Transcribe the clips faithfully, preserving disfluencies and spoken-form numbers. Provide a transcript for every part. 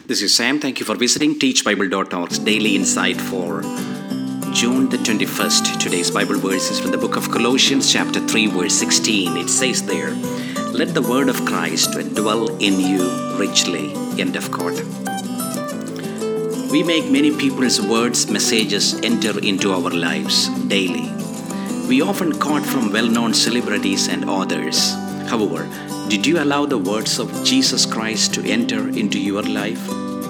This is Sam. Thank you for visiting teach bible dot org's Daily Insight for June the twenty-first. Today's Bible verse is from the book of Colossians chapter three verse sixteen. It says there, "Let the word of Christ dwell in you richly." End of quote. We make many people's words, messages enter into our lives daily. We often quote from well-known celebrities and authors. However, did you allow the words of Jesus Christ to enter into your life?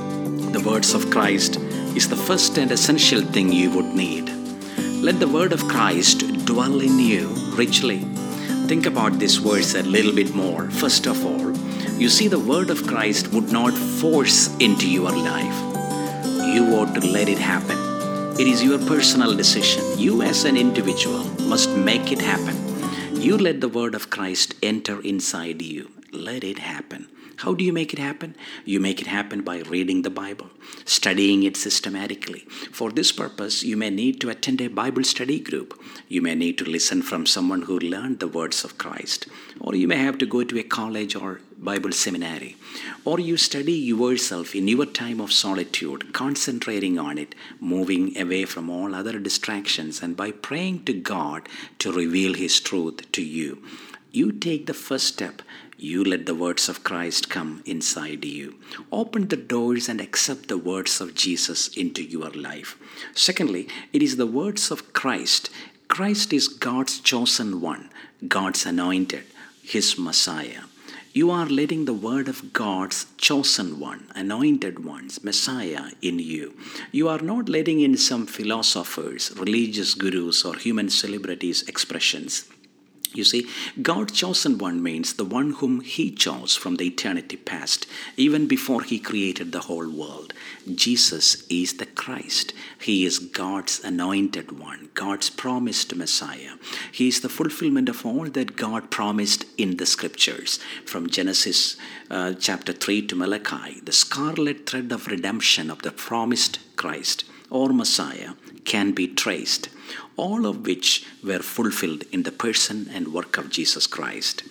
The words of Christ is the first and essential thing you would need. Let the word of Christ dwell in you richly. Think about this verse a little bit more. First of all, you see, the word of Christ would not force into your life. You ought to let it happen. It is your personal decision. You as an individual must make it happen. You let the word of Christ enter inside you. Let it happen. How do you make it happen? You make it happen by reading the Bible, studying it systematically. For this purpose, you may need to attend a Bible study group. You may need to listen from someone who learned the words of Christ. Or you may have to go to a college or Bible seminary. Or you study yourself in your time of solitude, concentrating on it, moving away from all other distractions, and by praying to God to reveal His truth to you. You take the first step. You let the words of Christ come inside you. Open the doors and accept the words of Jesus into your life. Secondly, it is the words of Christ. Christ is God's chosen one, God's anointed, His Messiah. You are letting the word of God's chosen one, anointed one's Messiah in you. You are not letting in some philosophers, religious gurus, or human celebrities' expressions. You see, God's chosen one means the one whom He chose from the eternity past, even before He created the whole world. Jesus is the Christ. He is God's anointed one, God's promised Messiah. He is the fulfillment of all that God promised in the scriptures. From Genesis uh, chapter three to Malachi, the scarlet thread of redemption of the promised Christ or Messiah can be traced, all of which were fulfilled in the person and work of Jesus Christ.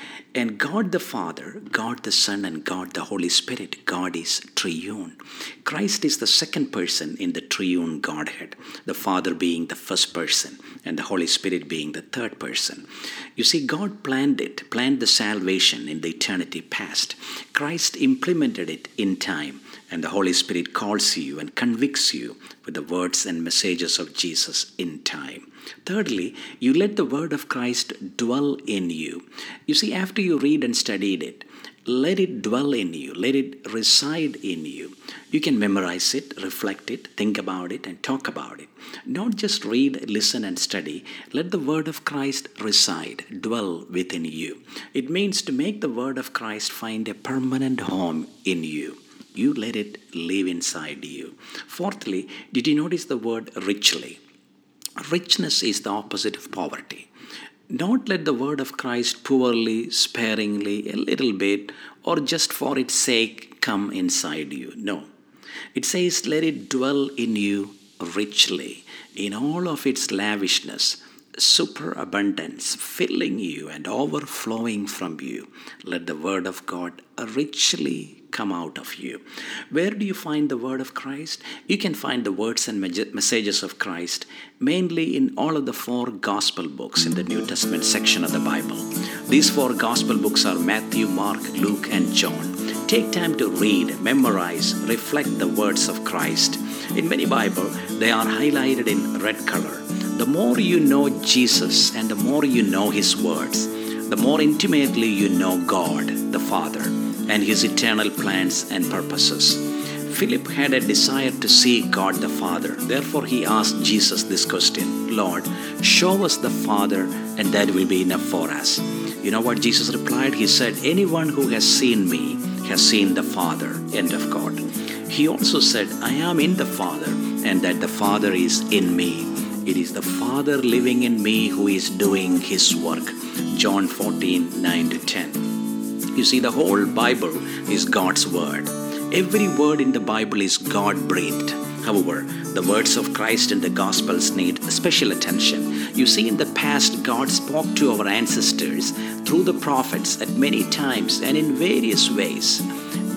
And God the Father, God the Son, and God the Holy Spirit, God is triune. Christ is the second person in the triune Godhead, the Father being the first person and the Holy Spirit being the third person. You see, God planned it, planned the salvation in the eternity past. Christ implemented it in time, and the Holy Spirit calls you and convicts you with the words and messages of Jesus in time. Thirdly, you let the word of Christ dwell in you. You see, after you read and studied it, let it dwell in you. Let it reside in you. You can memorize it, reflect it, think about it, and talk about it. Not just read, listen, and study. Let the word of Christ reside, dwell within you. It means to make the word of Christ find a permanent home in you. You let it live inside you. Fourthly, did you notice the word richly? Richness is the opposite of poverty. Don't let the word of Christ poorly, sparingly, a little bit, or just for its sake come inside you. No. It says, let it dwell in you richly, in all of its lavishness, superabundance, filling you and overflowing from you. Let the word of God richly come out of you. Where do you find the word of Christ? You can find the words and messages of Christ mainly in all of the four gospel books in the New Testament section of the Bible. These four gospel books are Matthew, Mark, Luke, and John. Take time to read, memorize, reflect the words of Christ. In many Bible, they are highlighted in red color. The more you know Jesus and the more you know His words, the more intimately you know God, the Father, and His eternal plans and purposes. Philip had a desire to see God the Father. Therefore, he asked Jesus this question, "Lord, show us the Father, and that will be enough for us." You know what Jesus replied? He said, "Anyone who has seen me has seen the Father." End of quote. He also said, "I am in the Father, and that the Father is in me. It is the Father living in me who is doing His work." John fourteen, nine to ten. You see, the whole Bible is God's Word. Every word in the Bible is God-breathed. However, the words of Christ in the Gospels need special attention. You see, in the past, God spoke to our ancestors through the prophets at many times and in various ways.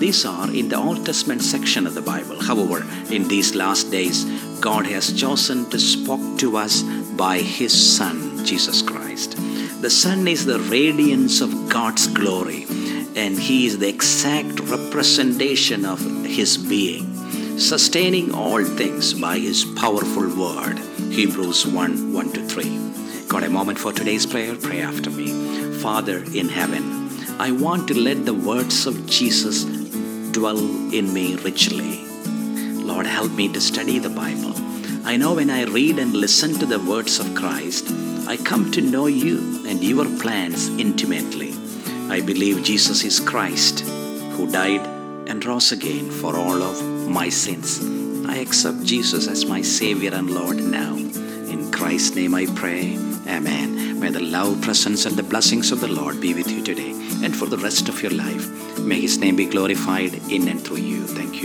These are in the Old Testament section of the Bible. However, in these last days, God has chosen to speak to us by His Son, Jesus Christ. The Son is the radiance of God's glory, and He is the exact representation of His being, sustaining all things by His powerful word. Hebrews one, one to three. Got a moment for today's prayer? Pray after me. Father in heaven, I want to let the words of Jesus dwell in me richly. Lord, help me to study the Bible. I know when I read and listen to the words of Christ, I come to know you and your plans intimately. I believe Jesus is Christ, who died and rose again for all of my sins. I accept Jesus as my Savior and Lord now. In Christ's name I pray. Amen. May the love, presence, and the blessings of the Lord be with you today and for the rest of your life. May His name be glorified in and through you. Thank you.